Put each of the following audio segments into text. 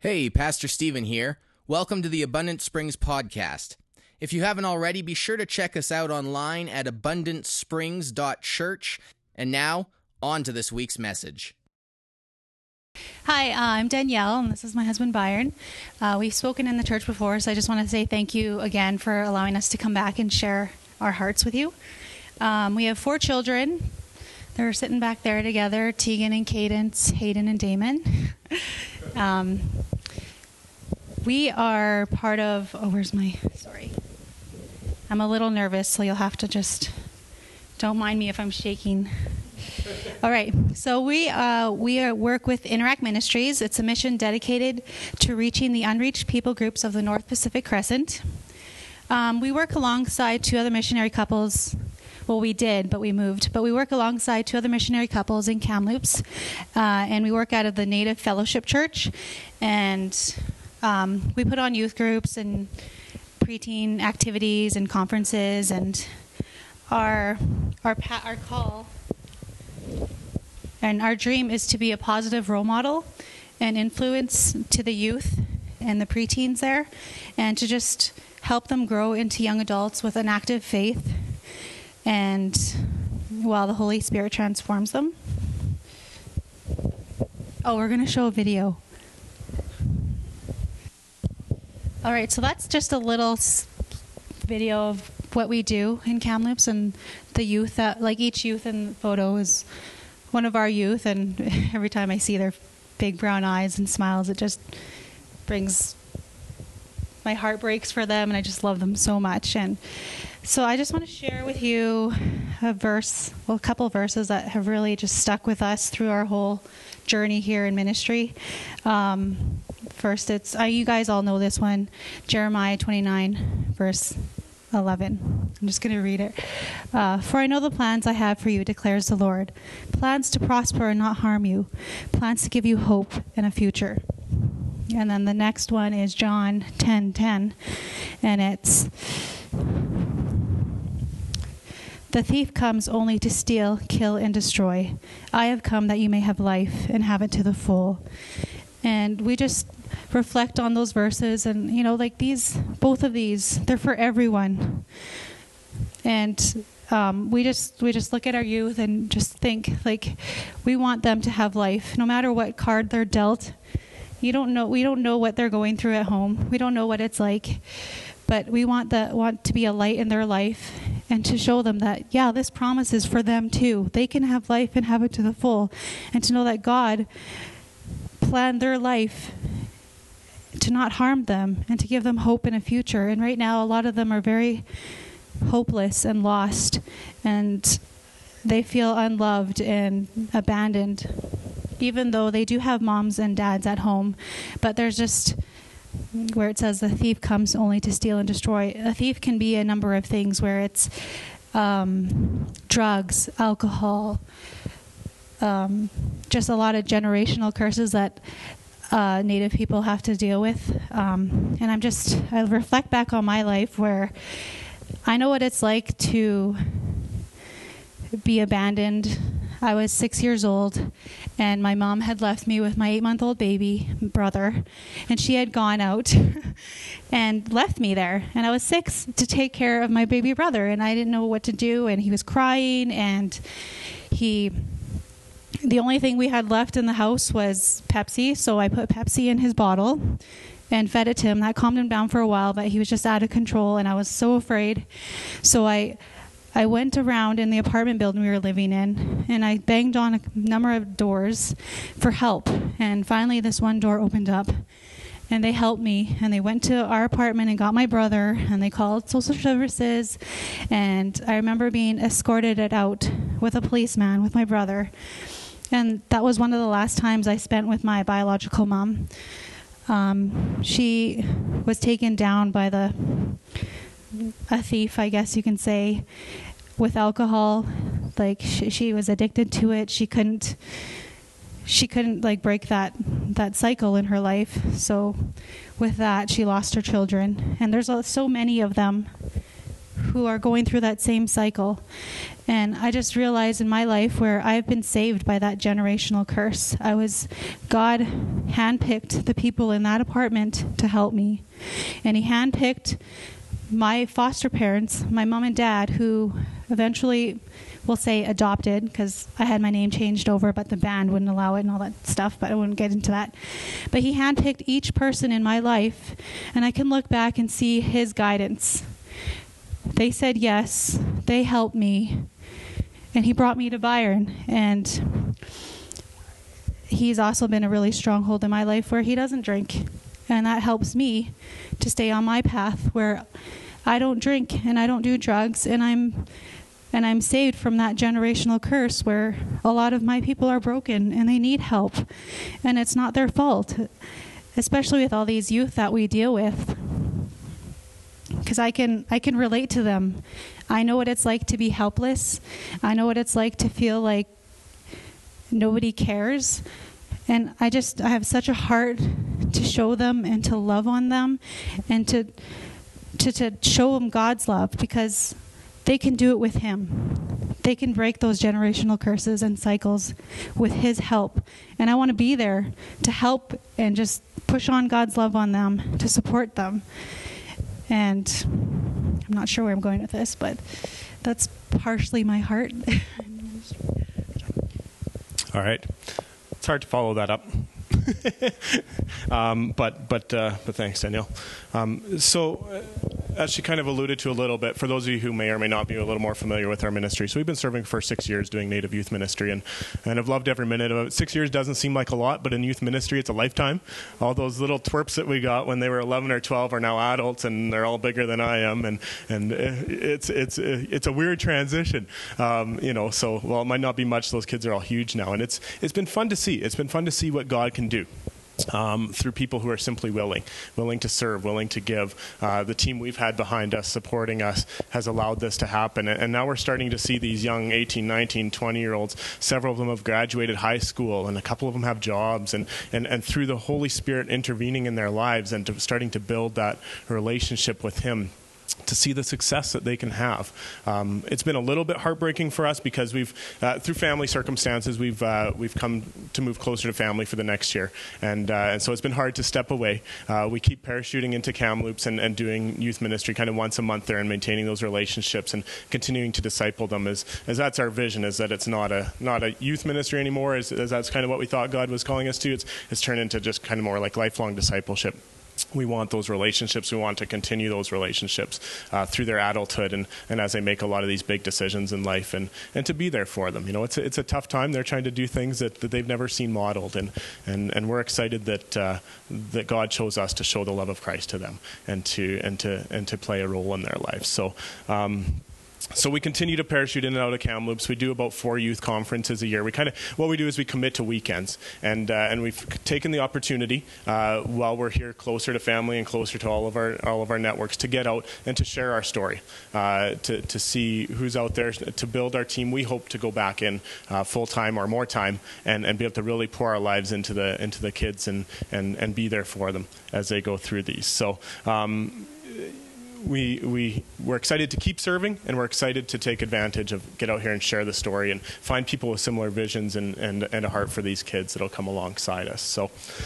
Hey, Pastor Stephen here. Welcome to the Abundant Springs podcast. If you haven't already, be sure to check us out online at abundantsprings.church. And now, on to this week's message. Hi, I'm Danielle, and this is my husband, Byron. We've spoken in the church before, so I just want to say thank you again for allowing us to come back and share our hearts with you. We have 4 children. They're sitting back there together, Tegan and Cadence, Hayden and Damon. We are part of, sorry. I'm a little nervous, so you'll have to just, don't mind me if I'm shaking. All right, so we work with Interact Ministries. It's a mission dedicated to reaching the unreached people groups of the North Pacific Crescent. We work alongside 2 other missionary couples. Well, we did, but we moved. But we work alongside 2 other missionary couples in Kamloops, and we work out of the Native Fellowship Church. And we put on youth groups and preteen activities and conferences. And our call and our dream is to be a positive role model and influence to the youth and the preteens there, and to just help them grow into young adults with an active faith, and while the Holy Spirit transforms them. Oh, we're going to show a video. All right, so that's just a little video of what we do in Kamloops, and the youth, like each youth in the photo is one of our youth, and every time I see their big brown eyes and smiles, it just brings, my heart breaks for them, and I just love them so much. And so I just want to share with you a couple of verses that have really just stuck with us through our whole journey here in ministry. First, it's, you guys all know this one, Jeremiah 29, verse 11. I'm just going to read it. For I know the plans I have for you, declares the Lord. Plans to prosper and not harm you. Plans to give you hope and a future. And then the next one is John 10:10. And it's, the thief comes only to steal, kill, and destroy. I have come that you may have life and have it to the full. And we just reflect on those verses, and like both of these, they're for everyone. And we just look at our youth and just think, like, we want them to have life, no matter what card they're dealt. We don't know what they're going through at home. We don't know what it's like, but we want to be a light in their life, and to show them that, yeah, this promise is for them too. They can have life and have it to the full, and to know that God planned their life to not harm them and to give them hope in a future. And right now, a lot of them are very hopeless and lost, and they feel unloved and abandoned, even though they do have moms and dads at home. But there's just where it says the thief comes only to steal and destroy. A thief can be a number of things, where it's drugs, alcohol, just a lot of generational curses that Native people have to deal with. And I reflect back on my life, where I know what it's like to be abandoned. I was 6 years old, and my mom had left me with my 8-month-old baby brother, and she had gone out and left me there. And I was 6 to take care of my baby brother, and I didn't know what to do, and he was crying, and the only thing we had left in the house was Pepsi, so I put Pepsi in his bottle and fed it to him. That calmed him down for a while, but he was just out of control, and I was so afraid. So I went around in the apartment building we were living in, and I banged on a number of doors for help. And finally, this one door opened up, and they helped me, and they went to our apartment and got my brother, and they called social services. And I remember being escorted out with a policeman with my brother. And that was one of the last times I spent with my biological mom. She was taken down by a thief, I guess you can say, with alcohol. Like, she was addicted to it. She couldn't like break that cycle in her life. So with that, she lost her children. And there's so many of them who are going through that same cycle. And I just realized in my life where I've been saved by that generational curse. God handpicked the people in that apartment to help me. And he handpicked my foster parents, my mom and dad, who eventually, we'll say adopted, because I had my name changed over, but the band wouldn't allow it and all that stuff, but I wouldn't get into that. But he handpicked each person in my life, and I can look back and see his guidance. They said yes, they helped me, and he brought me to Byron. And he's also been a really stronghold in my life where he doesn't drink. And that helps me to stay on my path where I don't drink and I don't do drugs, and I'm saved from that generational curse where a lot of my people are broken and they need help. And it's not their fault, especially with all these youth that we deal with. Because I can relate to them. I know what it's like to be helpless. I know what it's like to feel like nobody cares. And I have such a heart to show them and to love on them and to show them God's love, because they can do it with him. They can break those generational curses and cycles with his help. And I want to be there to help and just push on God's love on them, to support them. And I'm not sure where I'm going with this, but that's partially my heart. All right. It's hard to follow that up. But thanks, Danielle. So as she kind of alluded to a little bit, for those of you who may or may not be a little more familiar with our ministry, so we've been serving for 6 years doing Native youth ministry, and I've loved every minute of it. 6 years doesn't seem like a lot, but in youth ministry, it's a lifetime. All those little twerps that we got when they were 11 or 12 are now adults, and they're all bigger than I am, and it's a weird transition, So while it might not be much, those kids are all huge now, and it's been fun to see. It's been fun to see what God can do. Through people who are simply willing to serve, willing to give. The team we've had behind us, supporting us, has allowed this to happen. And now we're starting to see these young 18, 19, 20-year-olds. Several of them have graduated high school, and a couple of them have jobs. And through the Holy Spirit intervening in their lives and starting to build that relationship with him, to see the success that they can have. It's been a little bit heartbreaking for us because we've, through family circumstances, we've come to move closer to family for the next year, and so it's been hard to step away. We keep parachuting into Kamloops and doing youth ministry kind of once a month there, and maintaining those relationships and continuing to disciple them. As that's our vision, is that it's not a youth ministry anymore. As that's kind of what we thought God was calling us to. It's turned into just kind of more like lifelong discipleship. We want those relationships. We want to continue those relationships through their adulthood and as they make a lot of these big decisions in life, and to be there for them. It's a tough time. They're trying to do things that they've never seen modeled, and we're excited that God chose us to show the love of Christ to them and to play a role in their lives. So we continue to parachute in and out of Kamloops. We do about 4 youth conferences a year. What we do is we commit to weekends, and we've taken the opportunity while we're here closer to family and closer to all of our networks to get out and to share our story, to see who's out there, to build our team. We hope to go back in full time or more time and be able to really pour our lives into the kids and be there for them as they go through these. So. We're excited to keep serving, and we're excited to take advantage of get out here and share the story and find people with similar visions and a heart for these kids that'll come alongside us. So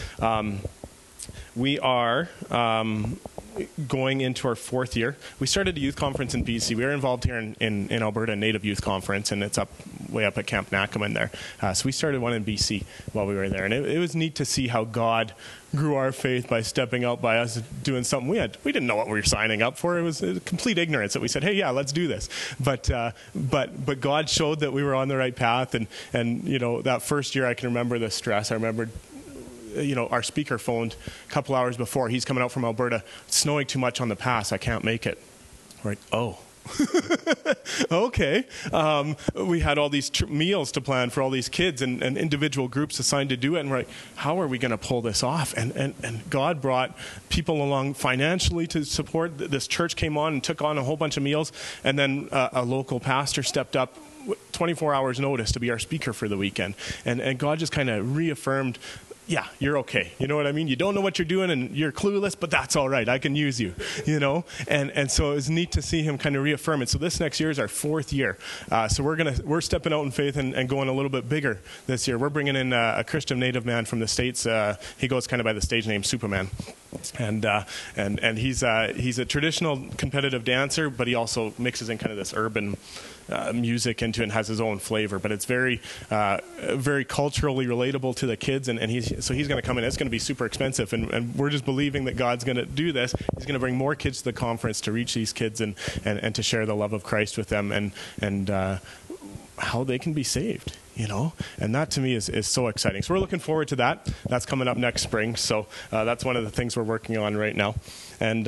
we are going into our 4th year. We started a youth conference in BC. We were involved here in Alberta, Native Youth Conference, and it's way up at Camp Nakaman there. So we started one in BC while we were there, and it was neat to see how God grew our faith by stepping out, by us doing something we didn't know what we were signing up for. It was complete ignorance that we said, hey, yeah, let's do this. But God showed that we were on the right path, and that first year I can remember the stress. I remember our speaker phoned a couple hours before. He's coming out from Alberta. It's snowing too much on the pass. I can't make it. Right. Oh. Okay. We had all these meals to plan for all these kids and individual groups assigned to do it. And we're like, how are we going to pull this off? And God brought people along financially to support. This church came on and took on a whole bunch of meals. And then a local pastor stepped up 24 hours notice to be our speaker for the weekend. And God just kind of reaffirmed yeah, you're okay. You know what I mean? You don't know what you're doing and you're clueless, but that's all right. I can use you, you know? And so it was neat to see him kind of reaffirm it. So this next year is our 4th year. So we're stepping out in faith and going a little bit bigger this year. We're bringing in a Christian native man from the States. He goes kind of by the stage name Superman. And he's a traditional competitive dancer, but he also mixes in kind of this urban music into it and has his own flavor, but it's very culturally relatable to the kids, and he's going to come in. It's going to be super expensive, and we're just believing that God's going to do this. He's going to bring more kids to the conference to reach these kids and to share the love of Christ with them and how they can be saved, you know, and that to me is so exciting. So we're looking forward to that. That's coming up next spring. So that's one of the things we're working on right now, and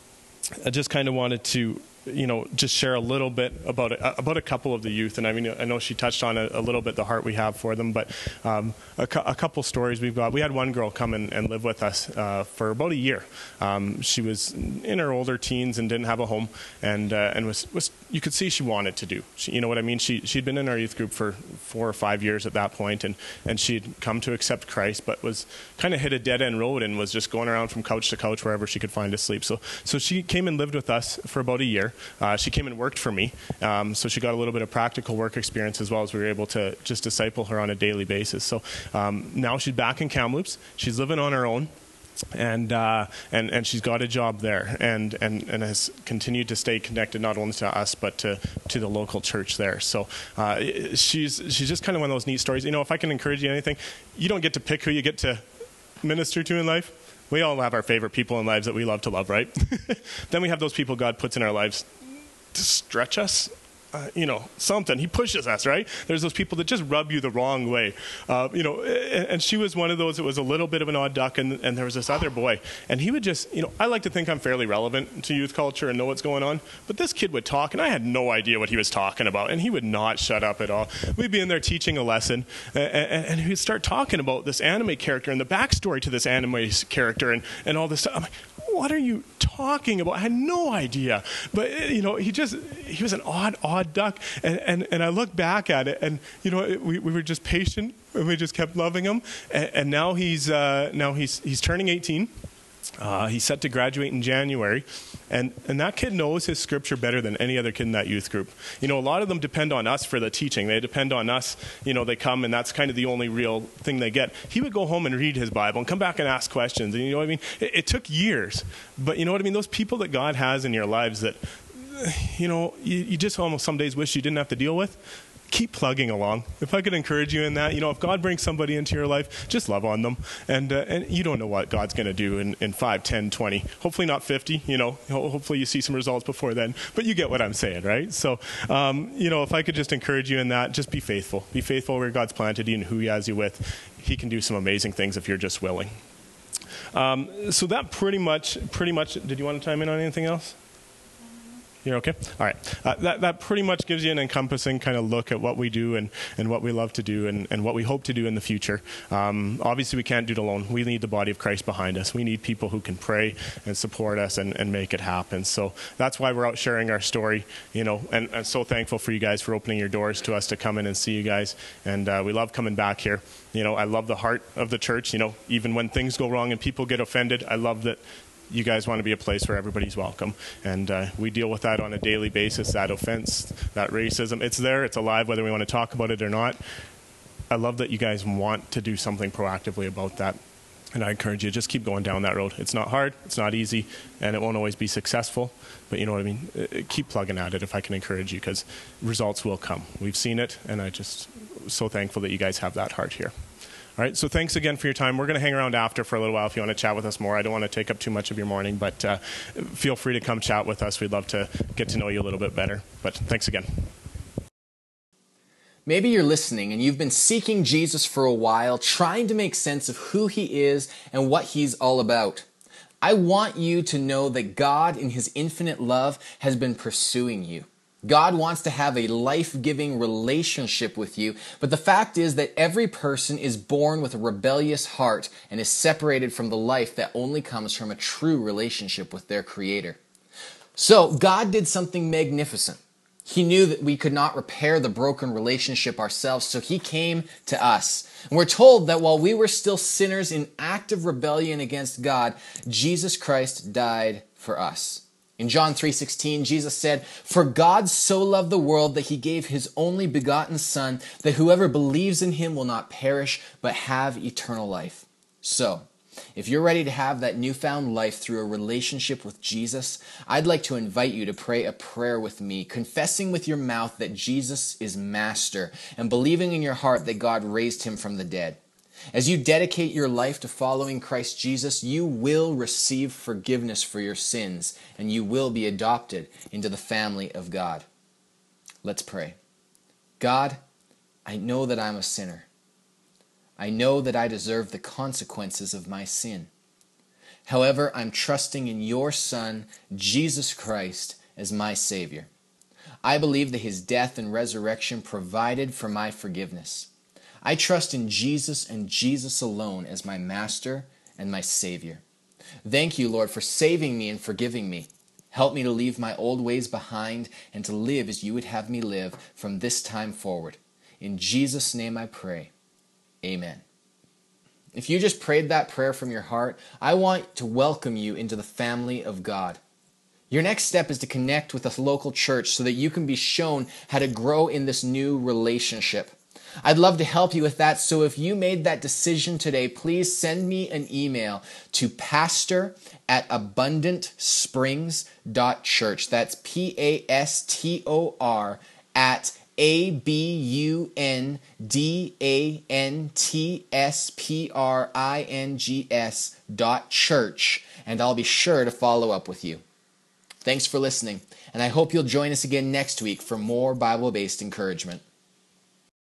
I just kind of wanted to, you know, just share a little bit about a couple of the youth. And I mean, I know she touched on a little bit the heart we have for them, but a couple stories we've got. We had one girl come and live with us for about a year. She was in her older teens and didn't have a home, and was you could see she wanted to do. You know what I mean? She'd been in our youth group for 4 or 5 years at that point, and she'd come to accept Christ, but was kind of hit a dead end road and was just going around from couch to couch wherever she could find to sleep. So she came and lived with us for about a year. She came and worked for me, so she got a little bit of practical work experience as well as we were able to just disciple her on a daily basis. So now she's back in Kamloops. She's living on her own. And she's got a job there, and has continued to stay connected not only to us but to the local church there. So she's just kind of one of those neat stories. You know, if I can encourage you anything, you don't get to pick who you get to minister to in life. We all have our favorite people in lives that we love to love, right? Then we have those people God puts in our lives to stretch us. You know, something. He pushes us, right? There's those people that just rub you the wrong way. You know, and she was one of those that was a little bit of an odd duck, and there was this other boy. And he would just, you know, I like to think I'm fairly relevant to youth culture and know what's going on, but this kid would talk, and I had no idea what he was talking about, and he would not shut up at all. We'd be in there teaching a lesson, and he'd start talking about this anime character and the backstory to this anime character and all this stuff. I'm like, what are you talking about? I had no idea. But, you know, he was an odd duck. And I look back at it, and, you know, we were just patient, and we just kept loving him. And now he's turning 18. He's set to graduate in January, and that kid knows his scripture better than any other kid in that youth group. You know, a lot of them depend on us for the teaching. They depend on us. You know, they come, and that's kind of the only real thing they get. He would go home and read his Bible and come back and ask questions. And you know what I mean? It took years, but you know what I mean? Those people that God has in your lives that, you know, you just almost some days wish you didn't have to deal with. Keep plugging along. If I could encourage you in that, you know, if God brings somebody into your life, just love on them. And you don't know what God's going to do in 5, 10, 20, hopefully not 50, you know, hopefully you see some results before then, but you get what I'm saying, right? So, you know, if I could just encourage you in that, just be faithful. Be faithful where God's planted you and who he has you with. He can do some amazing things if you're just willing. So that pretty much, did you want to chime in on anything else? You're okay? All right. That pretty much gives you an encompassing kind of look at what we do and what we love to do and what we hope to do in the future. Obviously, we can't do it alone. We need the body of Christ behind us. We need people who can pray and support us and make it happen. So that's why we're out sharing our story, you know, and I'm so thankful for you guys for opening your doors to us to come in and see you guys. And we love coming back here. You know, I love the heart of the church. You know, even when things go wrong and people get offended, I love that you guys want to be a place where everybody's welcome. And we deal with that on a daily basis, that offense, that racism. It's there. It's alive, whether we want to talk about it or not. I love that you guys want to do something proactively about that. And I encourage you, just keep going down that road. It's not hard. It's not easy. And it won't always be successful. But you know what I mean? Keep plugging at it if I can encourage you, because results will come. We've seen it. And I just so thankful that you guys have that heart here. All right, so thanks again for your time. We're going to hang around after for a little while if you want to chat with us more. I don't want to take up too much of your morning, but feel free to come chat with us. We'd love to get to know you a little bit better. But thanks again. Maybe you're listening and you've been seeking Jesus for a while, trying to make sense of who he is and what he's all about. I want you to know that God, in his infinite love, has been pursuing you. God wants to have a life-giving relationship with you, but the fact is that every person is born with a rebellious heart and is separated from the life that only comes from a true relationship with their Creator. So God did something magnificent. He knew that we could not repair the broken relationship ourselves, so he came to us. And we're told that while we were still sinners in active rebellion against God, Jesus Christ died for us. In John 3:16, Jesus said, "For God so loved the world that he gave his only begotten Son, that whoever believes in him will not perish, but have eternal life." So, if you're ready to have that newfound life through a relationship with Jesus, I'd like to invite you to pray a prayer with me, confessing with your mouth that Jesus is Master and believing in your heart that God raised him from the dead. As you dedicate your life to following Christ Jesus, you will receive forgiveness for your sins and you will be adopted into the family of God. Let's pray. God, I know that I'm a sinner. I know that I deserve the consequences of my sin. However, I'm trusting in your Son, Jesus Christ, as my Savior. I believe that his death and resurrection provided for my forgiveness. I trust in Jesus and Jesus alone as my Master and my Savior. Thank you, Lord, for saving me and forgiving me. Help me to leave my old ways behind and to live as you would have me live from this time forward. In Jesus' name I pray. Amen. If you just prayed that prayer from your heart, I want to welcome you into the family of God. Your next step is to connect with a local church so that you can be shown how to grow in this new relationship. I'd love to help you with that, so if you made that decision today, please send me an email to pastor@abundantsprings.church. That's PASTOR at ABUNDANTSPRINGS.church, and I'll be sure to follow up with you. Thanks for listening, and I hope you'll join us again next week for more Bible-based encouragement.